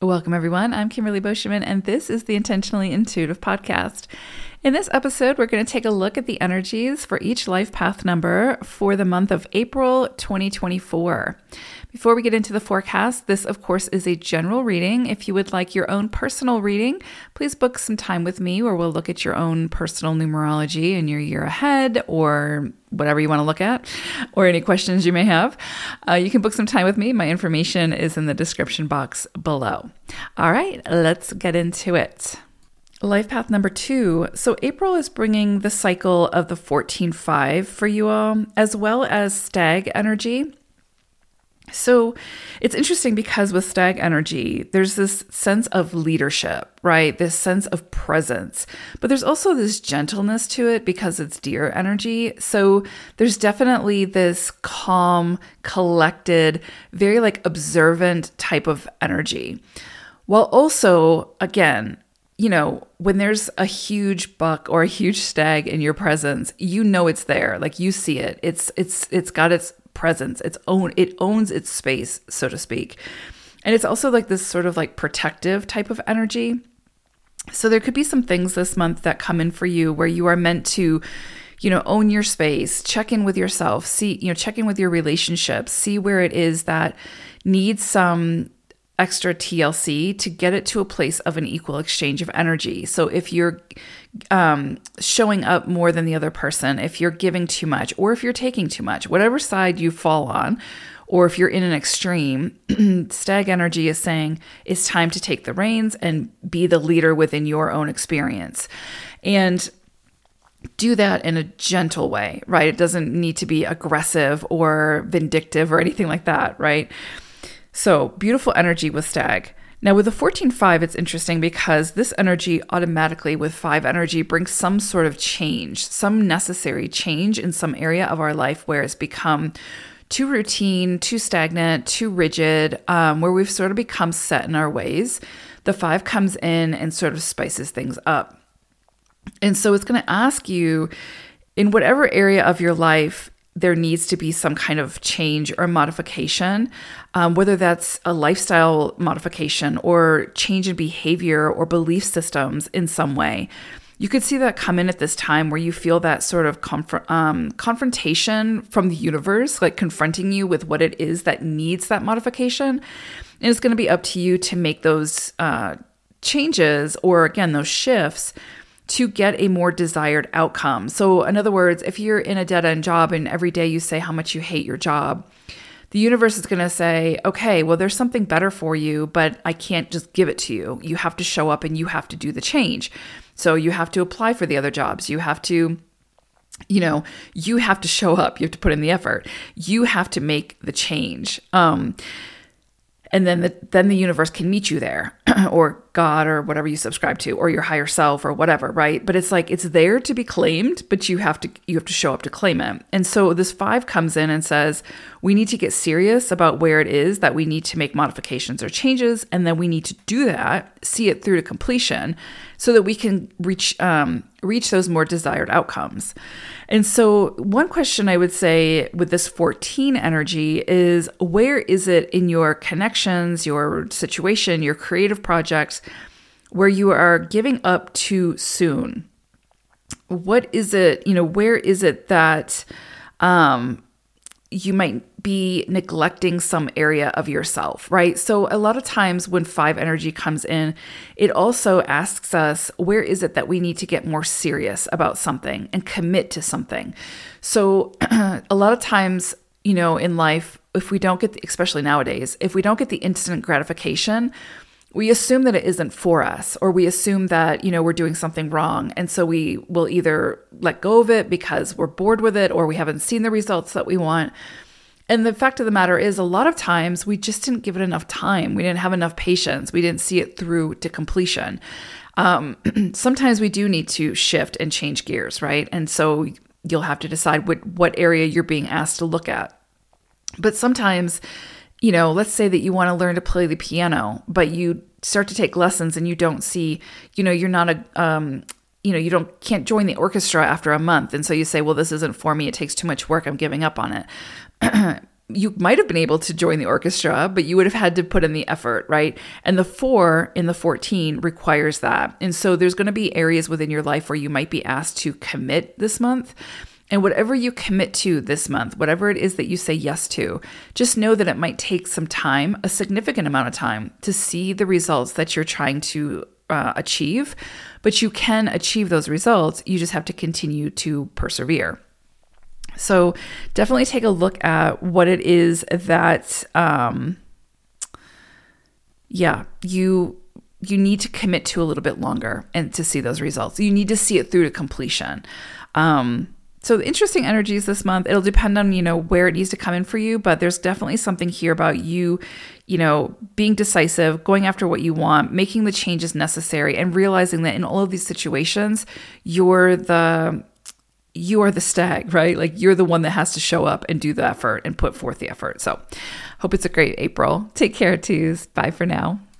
Welcome, everyone. I'm Kimberly Boschman, and this is the Intentionally Intuitive podcast. In this episode, we're going to take a look at the energies for each life path number for the month of April 2024. Before we get into the forecast, this, of course, is a general reading. If you would like your own personal reading, please book some time with me where we'll look at your own personal numerology and your year ahead or whatever you want to look at, or any questions you may have. You can book some time with me. My information is in the description box below. All right, let's get into it. Life path number 2. So April is bringing the cycle of the 14-5 for you all, as well as stag energy. So it's interesting because with stag energy, there's this sense of leadership, right? This sense of presence, but there's also this gentleness to it because it's deer energy. So there's definitely this calm, collected, very observant type of energy. While also, again, when there's a huge buck or a huge stag in your presence, it's there. You see it. It's got its presence. It owns its space, so to speak. And it's also this sort of protective type of energy. So there could be some things this month that come in for you where you are meant to, own your space, check in with yourself, check in with your relationships, see where it is that needs some extra TLC to get it to a place of an equal exchange of energy. So if you're showing up more than the other person, if you're giving too much, or if you're taking too much, whatever side you fall on, or if you're in an extreme, stag energy is saying it's time to take the reins and be the leader within your own experience. And do that in a gentle way, right? It doesn't need to be aggressive or vindictive or anything like that, right? So beautiful energy with stag. Now with the 14-5, it's interesting because this energy automatically with 5 energy brings some sort of change, some necessary change in some area of our life where it's become too routine, too stagnant, too rigid, where we've sort of become set in our ways. The 5 comes in and sort of spices things up. And so it's going to ask you in whatever area of your life there needs to be some kind of change or modification, whether that's a lifestyle modification or change in behavior or belief systems in some way. You could see that come in at this time where you feel that sort of confrontation from the universe, confronting you with what it is that needs that modification. And it's going to be up to you to make those changes or, again, those shifts to get a more desired outcome. So in other words, if you're in a dead-end job and every day you say how much you hate your job, the universe is going to say, okay, well, there's something better for you, but I can't just give it to you. You have to show up and you have to do the change. So you have to apply for the other jobs. You have to, you have to show up. You have to put in the effort. You have to make the change. And then the universe can meet you there, or God, or whatever you subscribe to, or your higher self, or whatever, right? But it's it's there to be claimed, but you have to show up to claim it. And so this 5 comes in and says, we need to get serious about where it is that we need to make modifications or changes, and then we need to do that, see it through to completion, so that we can reach those more desired outcomes. And so one question I would say with this 14 energy is, where is it in your connections, your situation, your creative projects, where you are giving up too soon? What is it, where is it that you might be neglecting some area of yourself, right? So a lot of times when 5 energy comes in, it also asks us, where is it that we need to get more serious about something and commit to something? So a lot of times, in life, if we don't get, especially nowadays, if we don't get the instant gratification, we assume that it isn't for us, or we assume that, we're doing something wrong. And so we will either let go of it because we're bored with it, or we haven't seen the results that we want. And the fact of the matter is, a lot of times we just didn't give it enough time. We didn't have enough patience. We didn't see it through to completion. Sometimes we do need to shift and change gears, right? And so you'll have to decide what area you're being asked to look at. But sometimes, let's say that you want to learn to play the piano, but you start to take lessons and you don't see, you're not can't join the orchestra after a month. And so you say, well, this isn't for me. It takes too much work. I'm giving up on it. you might have been able to join the orchestra, but you would have had to put in the effort, right? And the 4 in the 14 requires that. And so there's going to be areas within your life where you might be asked to commit this month. And whatever you commit to this month, whatever it is that you say yes to, just know that it might take some time, a significant amount of time, to see the results that you're trying to achieve. But you can achieve those results. You just have to continue to persevere. So definitely take a look at what it is that, you need to commit to a little bit longer and to see those results. You need to see it through to completion. So the interesting energies this month, it'll depend on, where it needs to come in for you, but there's definitely something here about you, being decisive, going after what you want, making the changes necessary, and realizing that in all of these situations, you are the stag, right? Like you're the one that has to show up and do the effort and put forth the effort. So hope it's a great April. Take care, twos. Bye for now.